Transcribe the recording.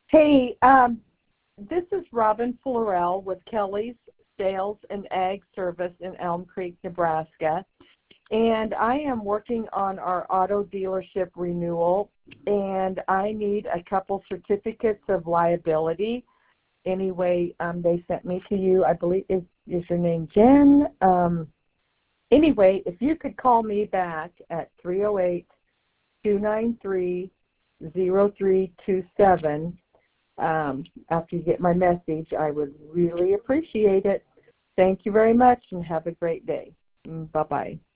Hey, this is Robin Florell with Kelly's Sales and Ag Service in Elm Creek, Nebraska. And I am working on our auto dealership renewal, and I need a couple certificates of liability. Anyway, they sent me to you. I believe, is your name Jen? Anyway, if you could call me back at 308-293-0327 after you get my message, I would really appreciate it. Thank you very much, and have a great day. Bye-bye.